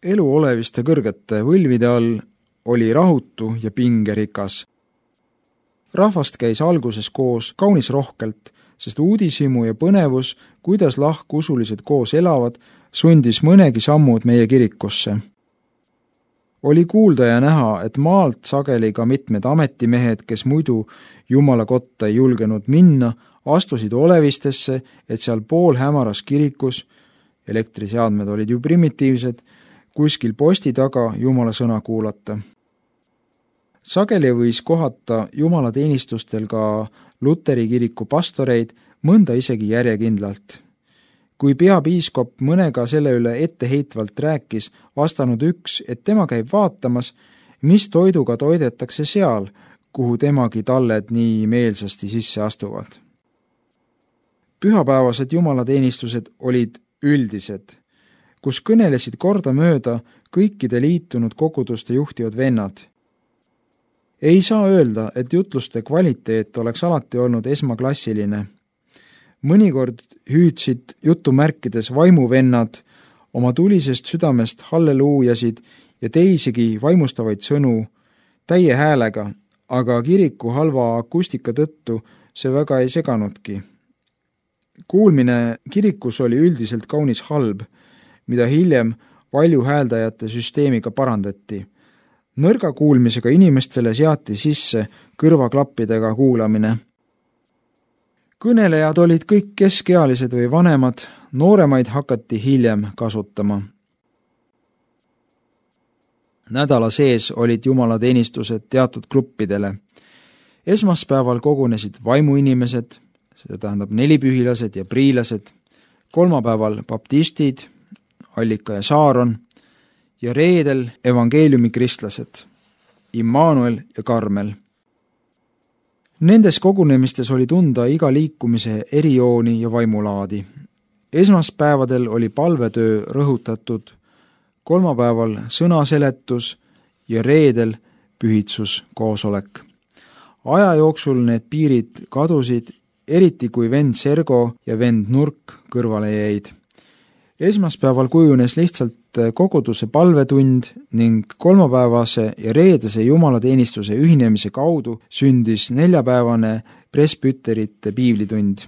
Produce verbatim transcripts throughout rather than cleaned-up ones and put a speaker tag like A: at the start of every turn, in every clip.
A: elu oleviste kõrgete võlvide all oli rahutu ja pingerikas. Rahvast käis alguses koos kaunis rohkelt, sest uudishimu ja põnevus, kuidas lahkusulised koos elavad, sundis mõnegi sammud meie kirikusse. Oli kuulda ja näha, et maalt sageli ka mitmed ametimehed, kes muidu Jumala kotta ei julgenud minna, astusid olevistesse, et seal pool hämaras kirikus, elektriseadmed olid ju primitiivsed, kuskil posti taga Jumala sõna kuulata. Sageli võis kohata Jumala teenistustel ka Luteri kiriku pastoreid, mõnda isegi järjekindlalt. Kui peapiiskop mõnega selle üle etteheitvalt rääkis, vastanud üks, et tema käib vaatamas, mis toiduga toidetakse seal, kuhu temagi talled nii meelsasti sisse astuvad. Pühapäevased jumalateenistused olid üldised, kus kõnelesid korda mööda kõikide liitunud koguduste juhtivad vennad. Ei saa öelda, et jutluste kvaliteet oleks alati olnud esmaklassiline. Mõnikord hüüdsid jutumärkides vaimuvennad oma tulisest südamest halleluujasid ja teisigi vaimustavaid sõnu täie häälega, aga kiriku halva akustika tõttu see väga ei seganudki. Kuulmine kirikus oli üldiselt kaunis halb, mida hiljem valjuhääldajate süsteemiga parandati. Nõrga kuulmisega inimestele seati sisse kõrvaklappidega kuulamine. Kõnelejad olid kõik keskealised või vanemad, nooremaid hakati hiljem kasutama. Nädala sees olid jumalateenistused teatud gruppidele. Esmaspäeval kogunesid vaimuinimesed, see tähendab nelipühilased ja priilased, kolmapäeval baptistid, Allika ja Saaron, ja reedel evangeeliumi kristlased, Immanuel ja Karmel. Nendes kogunemistes oli tunda iga liikumise erijooni ja vaimulaadi. Esmaspäevadel oli palvetöö rõhutatud, kolmapäeval sõnaseletus ja reedel pühitsus koosolek. Aja jooksul need piirid kadusid, eriti kui vend Sergo ja vend Nurk kõrvale jäid. Esmaspäeval kujunes lihtsalt koguduse palvetund ning kolmapäevase ja reedese jumalateenistuse ühinemise kaudu sündis neljapäevane presbüterite piiblitund.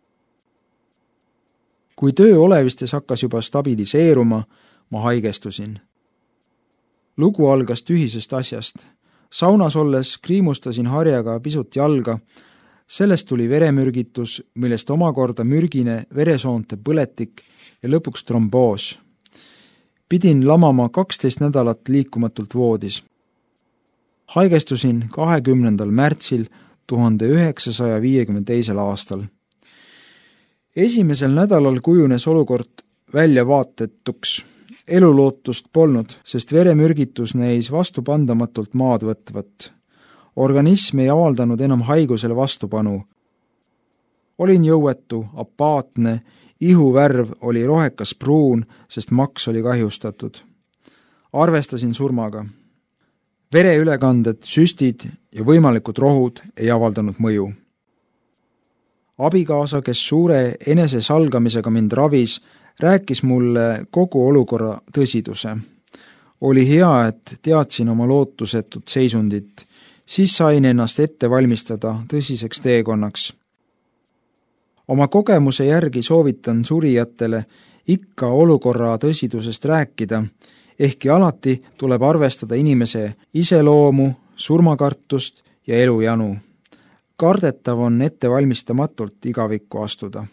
A: Kui töö olevistes hakkas juba stabiliseeruma, ma haigestusin. Lugu algas tühisest asjast. Saunas olles kriimustasin harjaga pisut jalga. Sellest tuli veremürgitus, millest omakorda mürgine veresoonte põletik ja lõpuks tromboos. Pidin lamama kaksteist nädalat liikumatult voodis. Haigestusin kahekümnendal märtsil tuhande üheksasaja viiekümne teisel aastal. Esimesel nädalal kujunes olukord väljavaatetuks. Elulootust polnud, sest veremürgitus näis vastupandamatult maad võtvat. Organism ei avaldanud enam haigusele vastupanu. Olin jõuetu, apaatne, ihuvärv oli rohekas pruun, sest maks oli kahjustatud. Arvestasin surmaga. Vereülekanded, süstid ja võimalikud rohud ei avaldanud mõju. Abikaasa, kes suure enesesalgamisega mind ravis, rääkis mulle kogu olukorra tõsiduse. Oli hea, et teadsin oma lootusetut seisundit, siis sain ennast ette valmistada tõsiseks teekonnaks. Oma kogemuse järgi soovitan surijatele ikka olukorra tõsidusest rääkida, ehkki alati tuleb arvestada inimese iseloomu, surmakartust ja elujanu. Kardetav on ettevalmistamatult igavikku astuda.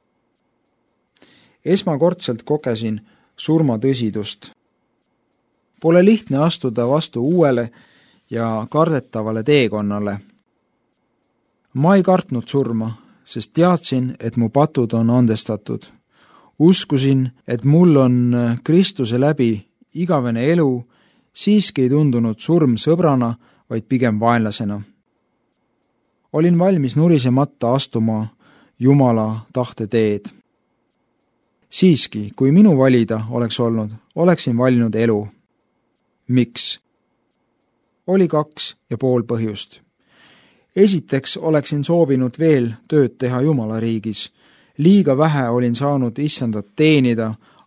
A: Esmakordselt kogesin surma tõsidust. Pole lihtne astuda vastu uuele ja kardetavale teekonnale. Ma ei kartnud surma, sest teadsin, et mu patud on andestatud. Uskusin, et mul on Kristuse läbi igavene elu, siiski ei tundunud surm sõbrana, vaid pigem vaenlasena. Olin valmis nurisemata astuma Jumala tahte teed. Siiski, kui minu valida oleks olnud, oleksin valinud elu. Miks? Oli kaks ja pool põhjust. Esiteks oleksin soovinud veel tööd teha Jumala riigis. Liiga vähe olin saanud issandat teenida,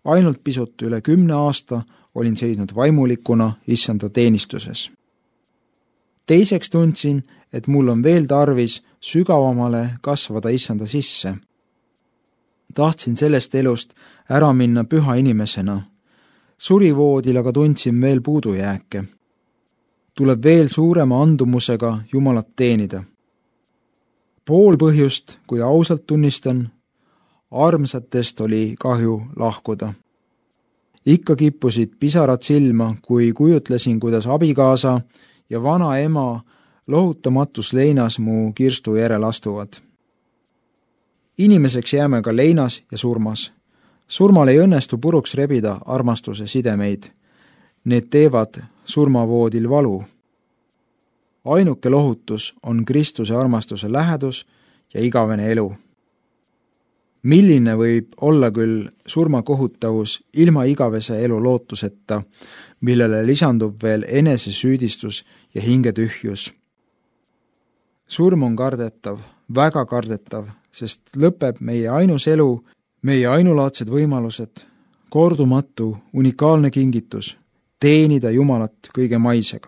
A: ainult pisut üle kümne aasta olin seisnud vaimulikuna issanda teenistuses. Teiseks tundsin, et mul on veel tarvis sügavamale kasvada issanda sisse. Tahtsin sellest elust ära minna püha inimesena. Surivoodil aga tundsin veel puudujääke. Tuleb veel suurema andumusega Jumalat teenida. Pool põhjust, kui ausalt tunnistan, armsatest oli kahju lahkuda. Ikka kippusid pisarad silma, kui kujutlesin, kuidas abikaasa ja vana ema lohutamatus leinas mu kirstu järel astuvad. Inimeseks jääme ka leinas ja surmas. Surmal ei õnnestu puruks rebida armastuse sidemeid. Need teevad surmavoodil valu. Ainuke lohutus on Kristuse armastuse lähedus ja igavene elu. Milline võib olla küll surmakohutavus ilma igavese elu lootuseta, millele lisandub veel enesesüüdistus ja hingetühjus. Surm on kardetav, väga kardetav, sest lõpeb meie ainus elu, meie ainulaadsed võimalused, kordumatu, unikaalne kingitus, teenida Jumalat kõige maisega.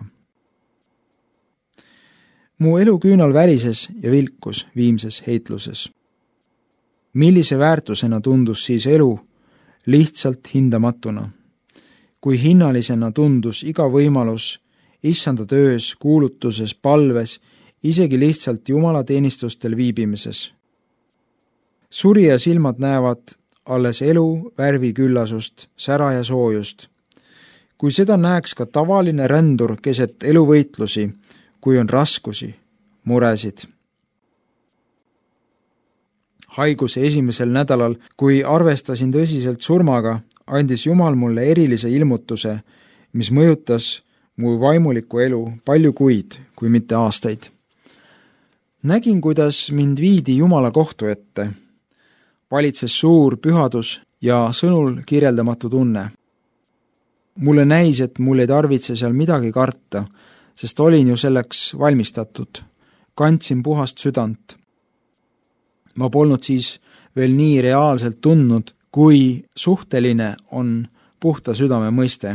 A: Mu elu küünal värises ja vilkus viimses heitluses. Millise väärtusena tundus siis elu lihtsalt hindamatuna, kui hinnalisena tundus iga võimalus issanda töös, kuulutuses, palves, isegi lihtsalt Jumala teenistustel viibimises. Surija silmad näevad alles elu värvi küllasust, sära ja soojust. Kui seda näeks ka tavaline rändur keset eluvõitlusi, kui on raskusi, muresid. Haiguse esimesel nädalal, kui arvestasin tõsiselt surmaga, andis Jumal mulle erilise ilmutuse, mis mõjutas mu vaimulikku elu palju kuid, kui mitte aastaid. Nägin, kuidas mind viidi Jumala kohtu ette. Valitses suur pühadus ja sõnul kirjeldamatu tunne. Mulle näis, et mul ei tarvitse seal midagi karta, sest olin ju selleks valmistatud. Kandsin puhast südant. Ma polnud siis veel nii reaalselt tundnud, kui suhteline on puhta südame mõiste.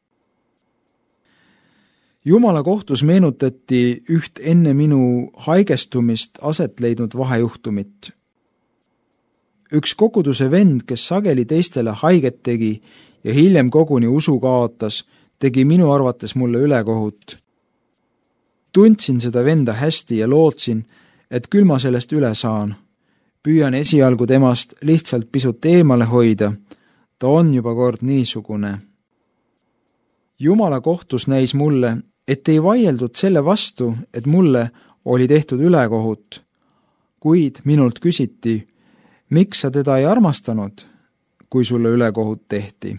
A: Jumala kohtus meenutati üht enne minu haigestumist aset leidnud vahejuhtumit. Üks koguduse vend, kes sageli teistele haiget tegi ja hiljem koguni usu kaotas, tegi minu arvates mulle ülekohut. Tundsin seda venda hästi ja lootsin, et küll ma sellest üle saan. Püüan esialgu temast lihtsalt pisut eemale hoida, ta on juba kord niisugune. Jumala kohtus näis mulle, et ei vaieldud selle vastu, et mulle oli tehtud ülekohut, kuid minult küsiti, miks sa teda ei armastanud, kui sulle ülekohut tehti.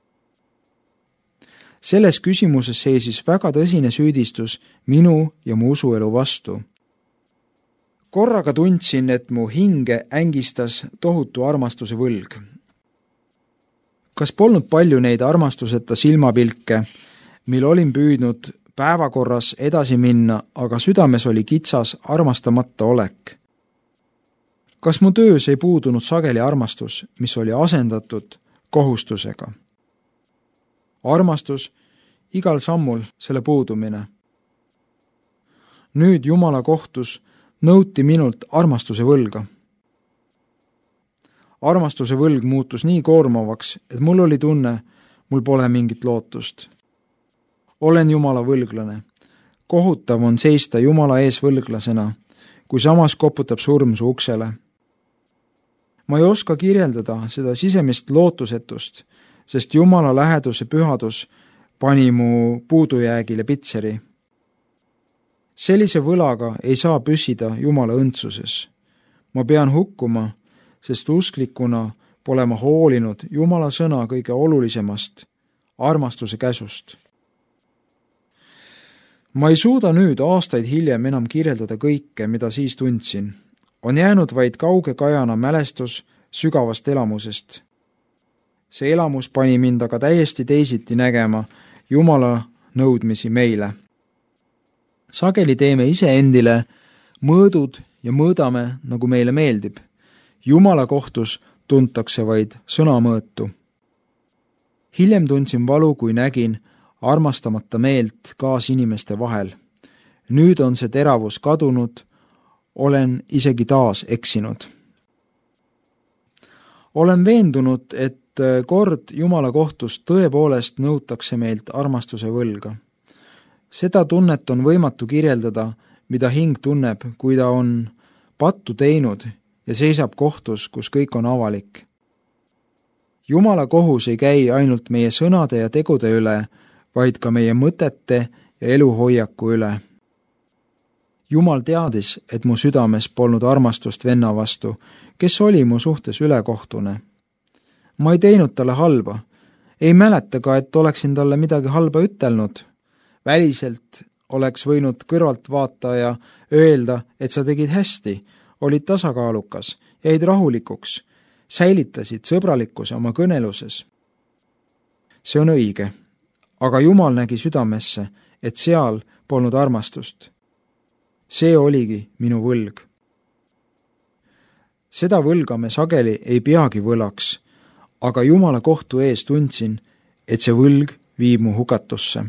A: Selles küsimuses seisis väga tõsine süüdistus minu ja mu usuelu vastu. Korraga tundsin, et mu hinge ängistas tohutu armastuse võlg. Kas polnud palju neid armastuseta silmapilke, mil olin püüdnud päevakorras edasi minna, aga südames oli kitsas armastamata olek? Kas mu töös ei puudunud sageli armastus, mis oli asendatud kohustusega? Armastus, igal sammul selle puudumine. Nüüd Jumala kohtus nõuti minult armastuse võlga. Armastuse võlg muutus nii koormavaks, et mul oli tunne, mul pole mingit lootust. Olen Jumala võlglane. Kohutav on seista Jumala ees võlglasena, kui samas koputab surm su uksele. Ma ei oska kirjeldada seda sisemist lootusetust, sest Jumala läheduse pühadus pani mu puudujäägile pitseri. Sellise võlaga ei saa püsida Jumala õndsuses. Ma pean hukkuma, sest usklikuna pole ma hoolinud Jumala sõna kõige olulisemast, armastuse käsust. Ma ei suuda nüüd aastaid hiljem enam kirjeldada kõike, mida siis tundsin. On jäänud vaid kauge kajana mälestus sügavast elamusest. See elamus pani mind aga täiesti teisiti nägema Jumala nõudmisi meile. Sageli teeme iseendile mõõdud ja mõõdame, nagu meile meeldib. Jumala kohtus tuntakse vaid sõnamõõtu. hiljem tundsin valu, kui nägin armastamata meelt kaasinimeste vahel. Nüüd on see teravus kadunud, olen isegi taas eksinud. Olen veendunud, et kord Jumala kohtus tõepoolest nõutakse meilt armastuse võlga. Seda tunnet on võimatu kirjeldada, mida hing tunneb, kui ta on pattu teinud ja seisab kohtus, kus kõik on avalik. Jumala kohus ei käi ainult meie sõnade ja tegude üle, vaid ka meie mõtete ja eluhoiaku üle. Jumal teadis, et mu südames polnud armastust venna vastu, kes oli mu suhtes ülekohtune. Ma ei teinud talle halba. Ei mäleta ka, et oleksin talle midagi halba ütelnud. Väliselt oleks võinud kõrvalt vaataja öelda, et sa tegid hästi, olid tasakaalukas, jäid rahulikuks, säilitasid sõbralikkuse oma kõneluses. See on õige, aga Jumal nägi südamesse, et seal polnud armastust. See oligi minu võlg. Seda võlga me sageli ei peagi võlaks, aga Jumala kohtu ees tundsin, et see võlg viib mu hukatusse.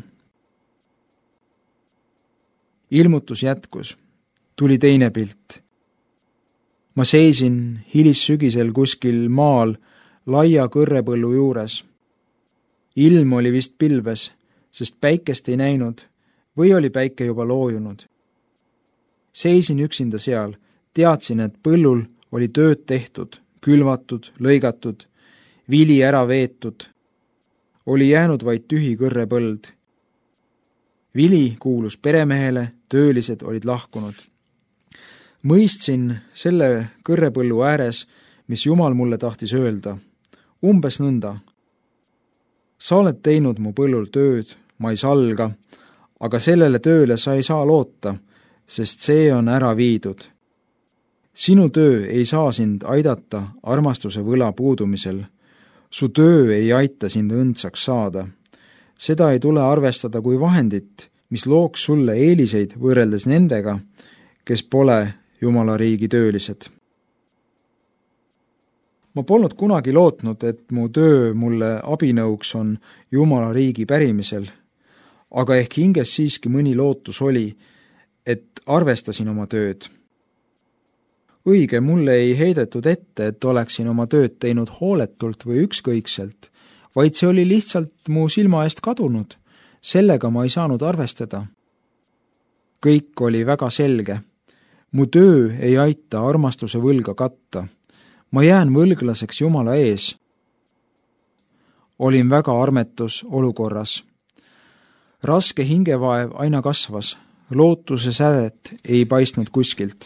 A: Ilmutus jätkus. Tuli teine pilt. Ma seisin hilissügisel kuskil maal laia kõrrepõllu juures. Ilm oli vist pilves, sest päikest ei näinud või oli päike juba loojunud. Seisin üksinda seal, teadsin, et põllul oli tööd tehtud, külvatud, lõigatud, vili ära veetud. Oli jäänud vaid tühi kõrrepõld. Vili kuulus peremehele, töölised olid lahkunud. Mõistsin selle kõrrepõllu ääres, mis Jumal mulle tahtis öelda. Umbes nõnda. Sa oled teinud mu põllul tööd, ma ei salga, aga sellele tööle sa ei saa loota, sest see on ära viidud. Sinu töö ei saa sind aidata armastuse võla puudumisel. Su töö ei aita sind õndsaks saada. Seda ei tule arvestada kui vahendit, mis looks sulle eeliseid võrreldes nendega, kes pole Jumala riigi töölised. Ma polnud kunagi lootnud, et mu töö mulle abinõuks on Jumala riigi pärimisel, aga ehk hinges siiski mõni lootus oli, et arvestasin oma tööd. Õige, mulle ei heidetud ette, et oleksin oma tööd teinud hooletult või ükskõikselt, vaid see oli lihtsalt mu silma eest kadunud. Sellega ma ei saanud arvestada. Kõik oli väga selge. Mu töö ei aita armastuse võlga katta. Ma jään võlglaseks Jumala ees. Olin väga armetus olukorras. Raske hingevaev aina kasvas. Lootuse sädet ei paistnud kuskilt.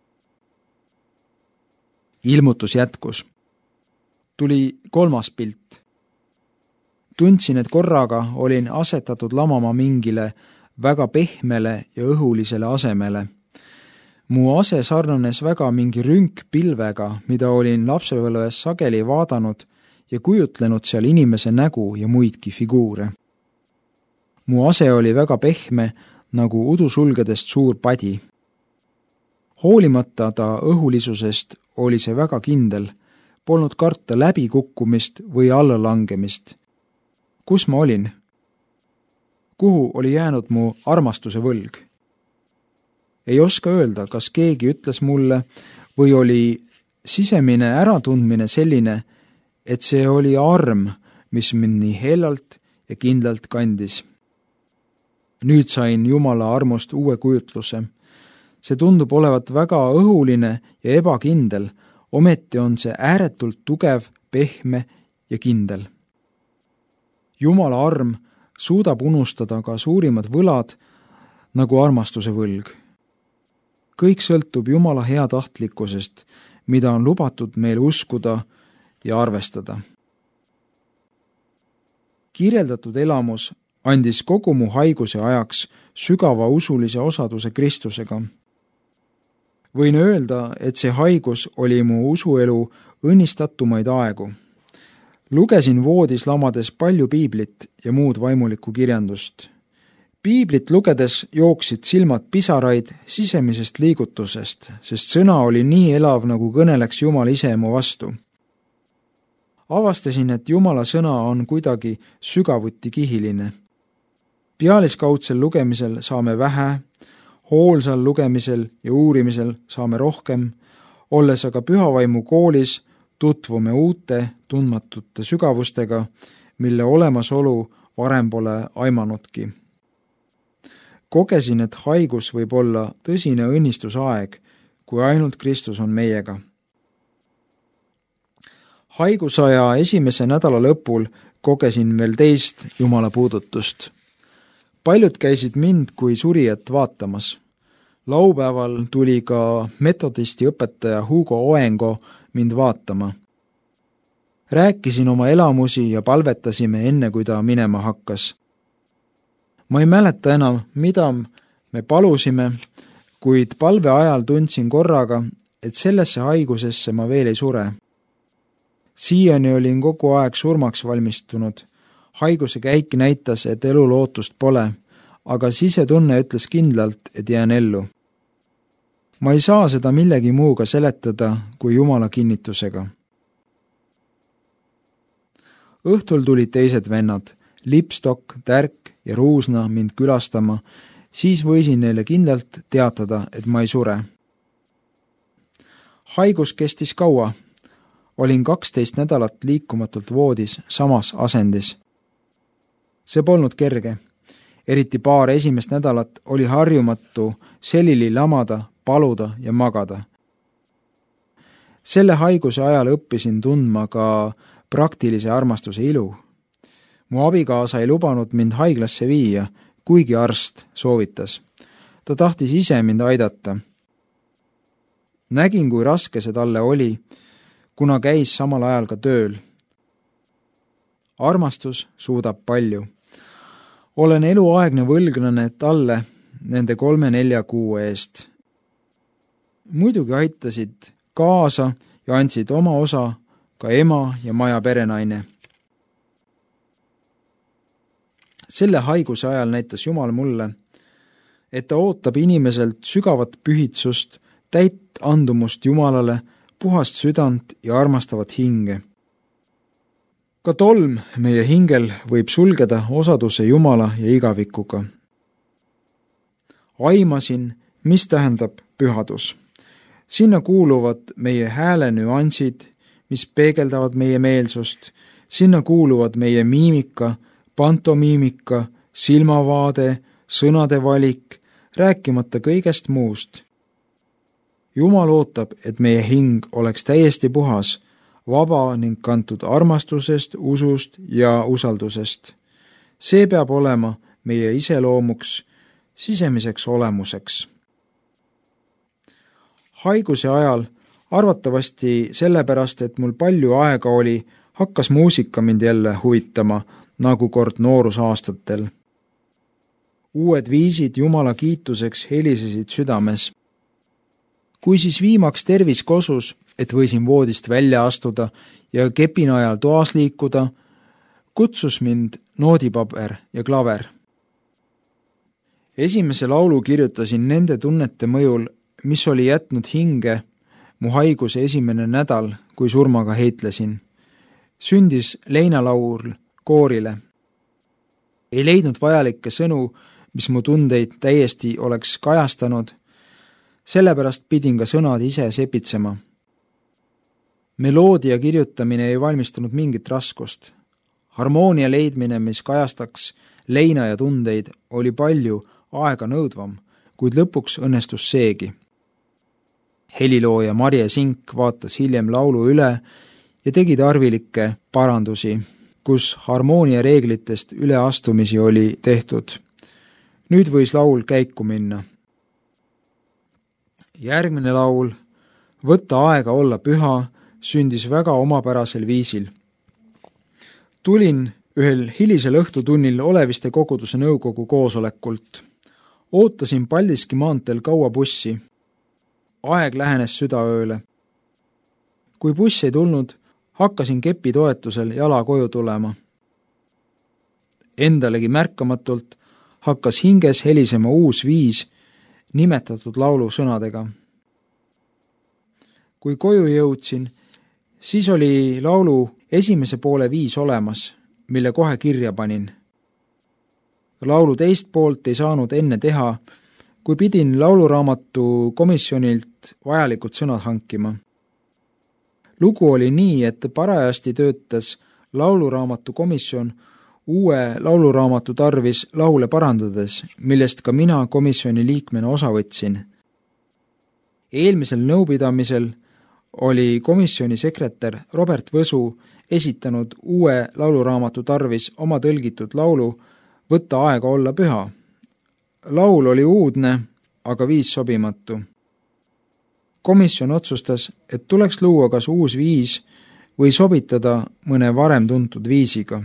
A: Ilmutus jätkus. Tuli kolmas pilt. Tundsin, et korraga olin asetatud lamama mingile väga pehmele ja õhulisele asemele. Mu ase sarnanes väga mingi rünkpilvega, mida olin lapsepõlves sageli vaadanud ja kujutlenud seal inimese nägu ja muidki figuure. Mu ase oli väga pehme, nagu udusulgedest suur padi. Hoolimata ta õhulisusest oli see väga kindel, polnud karta läbikukkumist või allalangemist. Kus ma olin? Kuhu oli jäänud mu armastuse võlg? Ei oska öelda, kas keegi ütles mulle või oli sisemine äratundmine selline, et see oli arm, mis mind nii hellalt ja kindlalt kandis. Nüüd sain Jumala armust uue kujutluse. See tundub olevat väga õhuline ja ebakindel, ometi on see ääretult tugev, pehme ja kindel. Jumala arm suudab unustada ka suurimad võlad, nagu armastuse võlg. Kõik sõltub Jumala heatahtlikkusest, mida on lubatud meil uskuda ja arvestada. Kirjeldatud elamus andis kogu mu haiguse ajaks sügava usulise osaduse Kristusega. Võin öelda, et see haigus oli mu usuelu õnnistatumaid aegu. Lugesin voodis lamades palju piiblit ja muud vaimulikku kirjandust. Piiblit lugedes jooksid silmad pisaraid sisemisest liigutusest, sest sõna oli nii elav, nagu kõneleks Jumal ise mu vastu. avastasin, et Jumala sõna on kuidagi sügavuti kihiline. Pealiskaudsel lugemisel saame vähe, hoolsal lugemisel ja uurimisel saame rohkem, olles aga pühavaimu koolis tutvume uute tundmatute sügavustega, mille olemasolu varem pole aimanudki. Kogesin, et haigus võib olla tõsine õnnistusaeg, kui ainult Kristus on meiega. Haigusaja esimese nädala lõpul kogesin veel teist Jumala puudutust. Paljud käisid mind kui surijat vaatamas. Laupäeval tuli ka metodisti õpetaja Hugo Oengo mind vaatama. Rääkisin oma elamusi ja palvetasime enne, kui ta minema hakkas. Ma ei mäleta enam, mida me palusime, kuid palve ajal tundsin korraga, et sellesse haigusesse ma veel ei sure. Siiani olin kogu aeg surmaks valmistunud. Haiguse käik näitas, et elu lootust pole, aga sisetunne ütles kindlalt, et jään ellu. Ma ei saa seda millegi muuga seletada kui Jumala kinnitusega. Õhtul tulid teised vennad, Lipstok, Tärk ja Ruusna mind külastama, siis võisin neile kindlalt teatada, et ma ei sure. Haigus kestis kaua. Olin kaksteist nädalat liikumatult voodis samas asendis. See polnud kerge. Eriti paar esimest nädalat oli harjumatu selili lamada, paluda ja magada. Selle haiguse ajal õppisin tundma ka praktilise armastuse ilu. Mu abikaasa ei lubanud mind haiglasse viia, kuigi arst soovitas. Ta tahtis ise mind aidata. Nägin, kui raske see talle oli, kuna käis samal ajal ka tööl. Armastus suudab palju. Olen eluaegne võlglane talle nende kolme-nelja kuu eest. Muidugi aitasid kaasa ja andsid oma osa ka ema ja maja perenaine. Selle haiguse ajal näitas Jumal mulle, et ta ootab inimeselt sügavat pühitsust, täit andumust Jumalale, puhast südant ja armastavat hinge. Ka tolm meie hingel võib sulgeda osaduse Jumala ja igavikuga. Aimasin, mis tähendab pühadus. Sinna kuuluvad meie hääle nüansid, mis peegeldavad meie meelsust, sinna kuuluvad meie miimika, pantomiimika, silmavaade, sõnade valik, rääkimata kõigest muust. Jumal ootab, et meie hing oleks täiesti puhas, vaba ning kantud armastusest, usust ja usaldusest. See peab olema meie iseloomuks, sisemiseks olemuseks. Haiguse ajal, arvatavasti sellepärast, et mul palju aega oli, hakkas muusika mind jälle huvitama, nagu kord noorusaastatel. Uued viisid Jumala kiituseks helisesid südames. Kui siis viimaks tervis kosus, et võisin voodist välja astuda ja kepin ajal toas liikuda, kutsus mind noodipaber ja klaver. Esimese laulu kirjutasin nende tunnete mõjul, mis oli jätnud hinge mu haiguse esimene nädal, kui surmaga heitlesin. Sündis leinalaul koorile. Ei leidnud vajalikke sõnu, mis mu tundeid täiesti oleks kajastanud, sellepärast pidin ka sõnad ise sepitsema. Meloodia kirjutamine ei valmistanud mingit raskust. Harmoonia leidmine, mis kajastaks leina ja tundeid, oli palju aega nõudvam, kuid lõpuks õnnestus seegi. Helilooja Marje Sink vaatas hiljem laulu üle ja tegi tarvilikke parandusi, kus harmoonia reeglitest üleastumisi oli tehtud. Nüüd võis laul käiku minna. Järgmine laul, Võtta aega olla püha, sündis väga omapärasel viisil. Tulin ühel hilisel õhtutunnil Oleviste koguduse nõukogu koosolekult. Ootasin Paldiski maanteel kaua bussi. Aeg lähenes südaööle. Kui buss ei tulnud, hakkasin kepi toetusel jala koju tulema. Endalegi märkamatult hakkas hinges helisema uus viis nimetatud laulu sõnadega. Kui koju jõudsin, siis oli laulu esimese poole viis olemas, mille kohe kirja panin. Laulu teist poolt ei saanud enne teha, kui pidin lauluraamatu komisjonilt vajalikud sõnad hankima. Lugu oli nii, et parajasti töötas lauluraamatu komisjon uue lauluraamatu tarvis laule parandades, millest ka mina komisjoni liikmena osa võtsin. Eelmisel nõupidamisel oli komisjoni sekretär Robert Võsu esitanud uue lauluraamatu tarvis oma tõlgitud laulu Võtta aega olla püha. Laul oli uudne, aga viis sobimatu. Komisjon otsustas, et tuleks luua kas uus viis või sobitada mõne varem tuntud viisiga.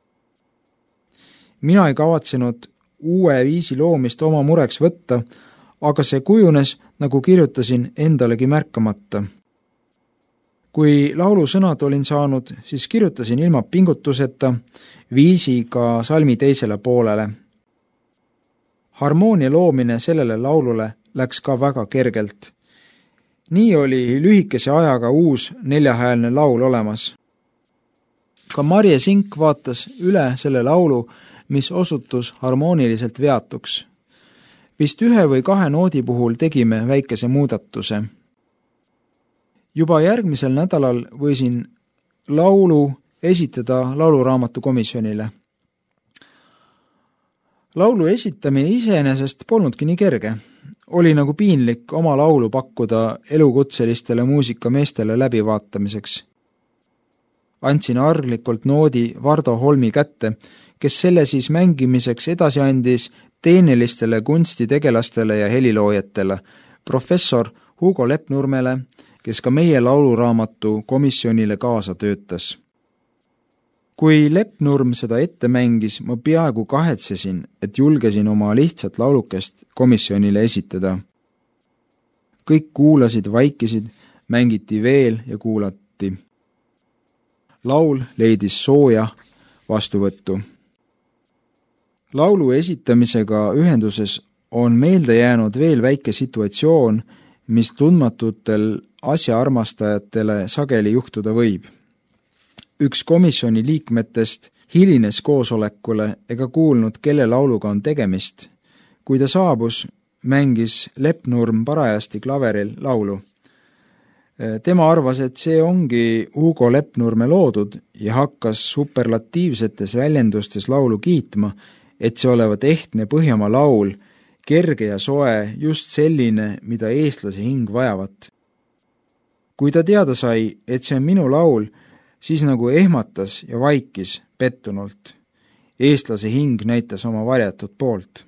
A: Mina ei kavatsenud uue viisi loomist oma mureks võtta, aga see kujunes, nagu kirjutasin, endalegi märkamata. Kui laulu sõnad olin saanud, siis kirjutasin ilma pingutuseta viisi ka salmi teisele poolele. Harmoonia loomine sellele laulule läks ka väga kergelt. Nii oli lühikese ajaga uus neljahäälne laul olemas. Ka Marje Sink vaatas üle selle laulu, mis osutus harmooniliselt veatuks. Vist ühe või kahe noodi puhul tegime väikese muudatuse. Juba järgmisel nädalal võisin laulu esitada lauluraamatu komisjonile. Laulu esitamine iseenesest polnudki nii kerge. Oli nagu piinlik oma laulu pakkuda elukutselistele muusikameestele läbivaatamiseks. Andsin arglikult noodi Vardo Holmi kätte, kes selle siis mängimiseks edasi andis teenilistele kunstitegelastele ja heliloojatele, professor Hugo Leppnurmele, kes ka meie lauluraamatu komisjonile kaasa töötas. Kui Leppnurm seda ette mängis, ma peaaegu kahetsesin, et julgesin oma lihtsat laulukest komisjonile esitada. Kõik kuulasid, vaikisid, mängiti veel ja kuulati. Laul leidis sooja vastuvõttu. Laulu esitamisega ühenduses on meelde jäänud veel väike situatsioon, mis tundmatutel asjaarmastajatele sageli juhtuda võib. Üks komisjoni liikmetest hilines koosolekule ega kuulnud, kelle lauluga on tegemist. Kui ta saabus, mängis Leppnurm parajasti klaveril laulu. Tema arvas, et see ongi Hugo Leppnurme loodud ja hakkas superlatiivsetes väljendustes laulu kiitma, et see olevat ehtne Põhjamaa laul, kerge ja soe, just selline, mida eestlase hing vajavat. Kui ta teada sai, et see on minu laul, siis nagu ehmatas ja vaikis pettunult. Eestlase hing näitas oma varjatud poolt.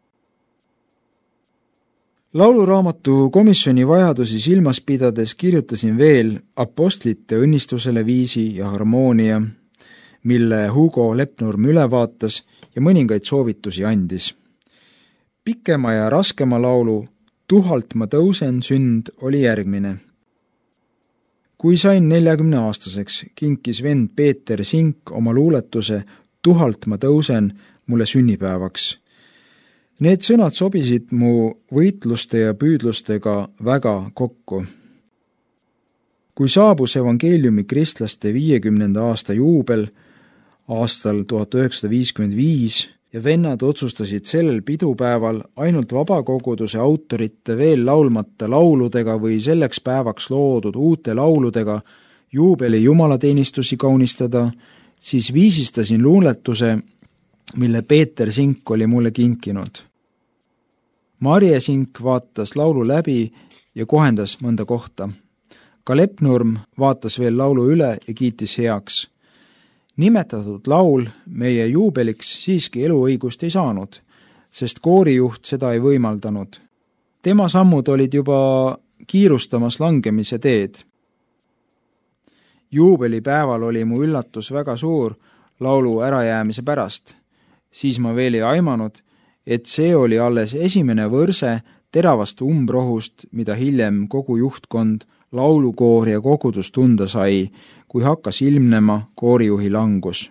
A: Lauluraamatu komisjoni vajadusi silmas pidades kirjutasin veel apostlite õnnistusele viisi ja harmoonia, mille Hugo Leppnurm üle vaatas ja mõningaid soovitusi andis. Pikema ja raskema laulu Tuhalt ma tõusen sünd oli järgmine. Kui sain neljakümne aastaseks, kinkis vend Peeter Sink oma luuletuse Tuhalt ma tõusen mulle sünnipäevaks. Need sõnad sobisid mu võitluste ja püüdlustega väga kokku. Kui saabus evangeeliumi kristlaste viiekümnenda aasta juubel aastal tuhat üheksasada viiskümmend viis ja vennad otsustasid sellel pidupäeval ainult vabakoguduse autorite veel laulmata lauludega või selleks päevaks loodud uute lauludega juubeli jumalateenistusi kaunistada, siis viisistasin luuletuse, mille Peeter Sink oli mulle kinkinud. Marje Sink vaatas laulu läbi ja kohendas mõnda kohta. Ka Leppnurm vaatas veel laulu üle ja kiitis heaks. Nimetatud laul meie juubeliks siiski eluõigust ei saanud, sest koorijuht seda ei võimaldanud. Tema sammud olid juba kiirustamas langemise teed. Juubelipäeval oli mu üllatus väga suur laulu ärajäämise pärast. Siis ma veel ei aimanud, et see oli alles esimene võrse teravast umbrohust, mida hiljem kogu juhtkond, laulukoor ja kogudus tunda sai, kui hakkas ilmnema koorijuhi langus.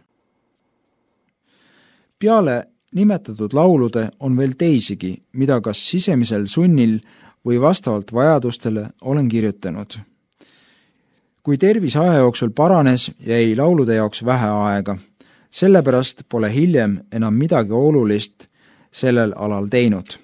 A: Peale nimetatud laulude on veel teisigi, mida kas sisemisel sunnil või vastavalt vajadustele olen kirjutanud. kui tervis aja jooksul paranes, jäi laulude jaoks vähe aega. Sellepärast pole hiljem enam midagi olulist sellel alal teinud.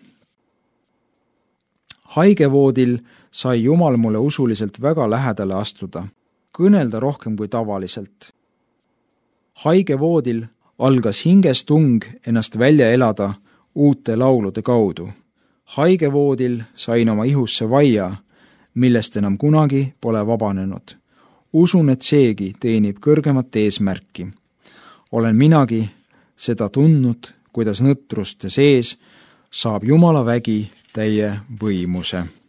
A: Haigevoodil sai Jumal mulle usuliselt väga lähedale astuda, kõnelda rohkem kui tavaliselt. Haigevoodil algas hingestung ennast välja elada uute laulude kaudu. Haigevoodil sain oma ihusse vaia, millest enam kunagi pole vabanenud. Usun, et seegi teenib kõrgemat eesmärki. Olen minagi seda tundnud, kuidas nõtruste sees saab Jumala vägi täie võimuse.